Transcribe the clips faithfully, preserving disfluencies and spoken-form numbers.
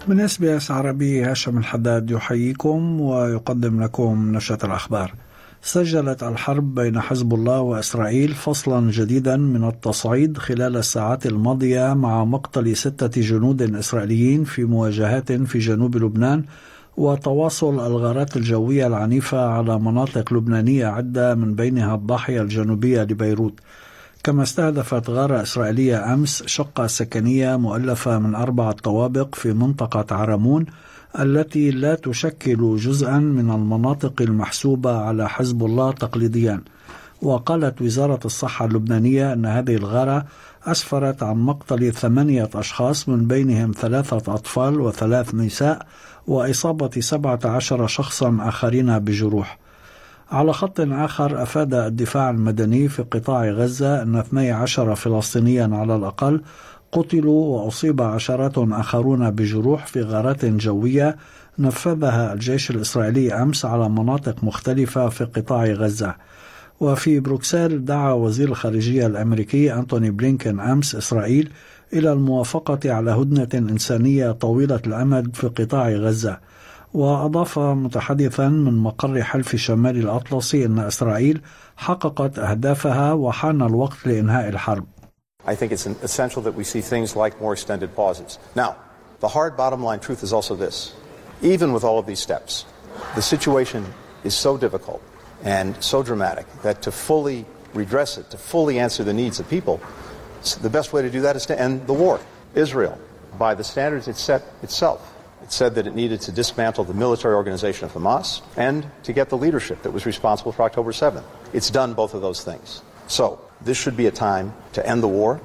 من إس بي إس عربي هاشم الحداد يحييكم ويقدم لكم نشرة الأخبار. سجلت الحرب بين حزب الله وإسرائيل فصلا جديدا من التصعيد خلال الساعات الماضية مع مقتل ستة جنود إسرائيليين في مواجهات في جنوب لبنان وتواصل الغارات الجوية العنيفة على مناطق لبنانية عدة من بينها الضاحية الجنوبية لبيروت. كما استهدفت غارة إسرائيلية أمس شقة سكنية مؤلفة من أربعة طوابق في منطقة عرمون التي لا تشكل جزءا من المناطق المحسوبة على حزب الله تقليديا. وقالت وزارة الصحة اللبنانية أن هذه الغارة أسفرت عن مقتل ثمانية أشخاص من بينهم ثلاثة أطفال وثلاث نساء وإصابة سبعة عشر شخصا آخرين بجروح. على خط آخر أفاد الدفاع المدني في قطاع غزة أن اثني عشر فلسطينيا على الأقل قتلوا وأصيب عشرات آخرون بجروح في غارات جوية نفذها الجيش الإسرائيلي أمس على مناطق مختلفة في قطاع غزة. وفي بروكسل دعا وزير الخارجية الأمريكي أنتوني بلينكن أمس إسرائيل إلى الموافقة على هدنة إنسانية طويلة الأمد في قطاع غزة. وأضاف متحدثا من مقر حلف شمال الأطلسي أن إسرائيل حققت أهدافها وحان الوقت لإنهاء الحرب. I think it's essential that we see things like more extended pauses. Now, the hard bottom line truth is also this. Even with all of these steps, the situation is so difficult and so dramatic that to fully redress it, to fully answer the needs of people, the best way to do that is to end the war. Israel, by the standards it set itself, it said that it needed to dismantle the military organization of Hamas and to get the leadership that was responsible for October seventh. It's done both of those things. So, this should be a time to end the war.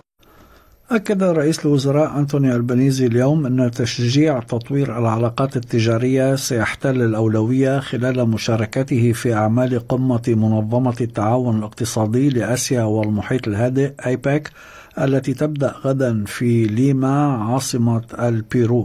أكد رئيس الوزراء أنتوني ألبانيزي اليوم أن تشجيع تطوير العلاقات التجارية سيحتل الأولوية خلال مشاركته في أعمال قمة منظمة التعاون الاقتصادي لآسيا والمحيط الهادئ أيباك التي تبدأ غدا في ليما عاصمة البيرو.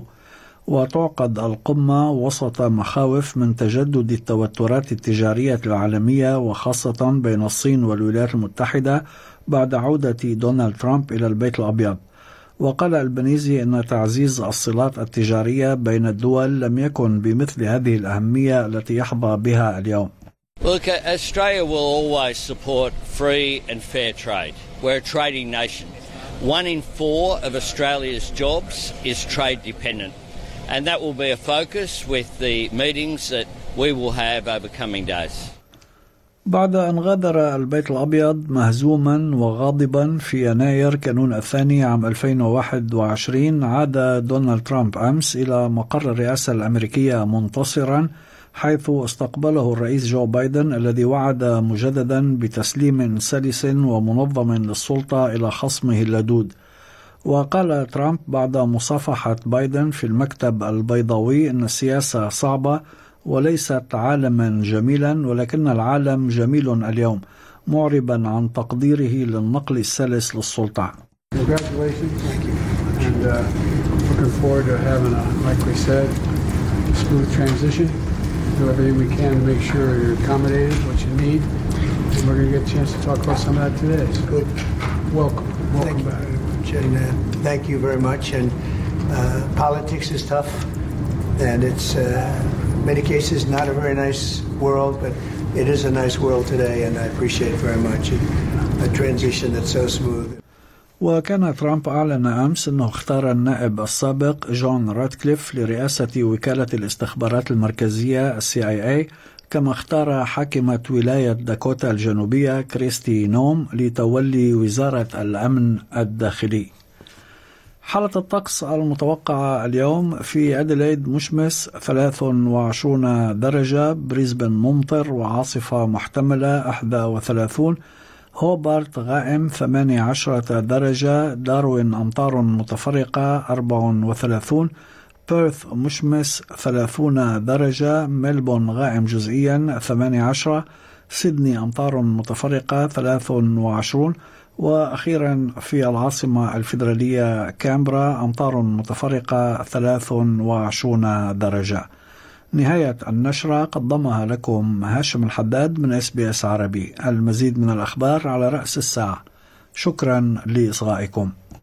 وتعقد القمة وسط مخاوف من تجدد التوترات التجارية العالمية وخاصة بين الصين والولايات المتحدة بعد عودة دونالد ترامب إلى البيت الأبيض. وقال ألبانيزي أن تعزيز الصلات التجارية بين الدول لم يكن بمثل هذه الأهمية التي يحظى بها اليوم. Look, Australia will always support free and fair trade. We're a trading nation. One in four of Australia's jobs is trade dependent. And that will be a focus with the meetings that we will have over coming days. بعد أن غادر البيت الأبيض مهزوما وغاضبا في يناير كانون الثاني عام ألفين وواحد وعشرين، عاد دونالد ترامب أمس إلى مقر الرئاسة الأمريكية منتصرا، حيث استقبله الرئيس جو بايدن الذي وعد مجددا بتسليم سلس ومنظم للسلطة إلى خصمه اللدود. وقال ترامب بعد مصافحة بايدن في المكتب البيضاوي أن السياسة صعبة وليست عالما جميلا ولكن العالم جميل اليوم، معربا عن تقديره للنقل السلس للسلطة. Congratulations. Thank you. And uh, looking forward to having a, like we said, smooth transition. Do everything we can to make sure you're accommodated, what you need. And we're going to get a chance to talk about some of that today. So good. Welcome. Welcome back. And, uh, thank you very much. And uh, politics is tough, and it's uh, in many cases not a very nice world, but it is a nice world today, and I appreciate very much it, a transition that's so smooth. وكان ترامب أعلن أمس أنه اختار النائب السابق جون راتكليف لرئاسة وكالة الاستخبارات المركزية السي آي إيه، كما اختار حاكمة ولاية داكوتا الجنوبية كريستي نوم لتولي وزارة الأمن الداخلي. حالة الطقس المتوقعة اليوم: في أديلايد مشمس ثلاث وعشرون درجة، بريسبن ممطر وعاصفة محتملة واحد وثلاثين، هوبارت غائم ثمانية عشر درجة، داروين أمطار متفرقة أربع وثلاثين، بيرث مشمس ثلاثون درجة، ملبون غائم جزئيا ثمانية عشر، سيدني أمطار متفرقة ثلاث وعشرين، وأخيرا في العاصمة الفيدرالية كامبرا أمطار متفرقة ثلاث وعشرين درجة. نهاية النشرة قدمها لكم هاشم الحداد من إس بي إس عربي. المزيد من الأخبار على رأس الساعة. شكرا لإصغائكم.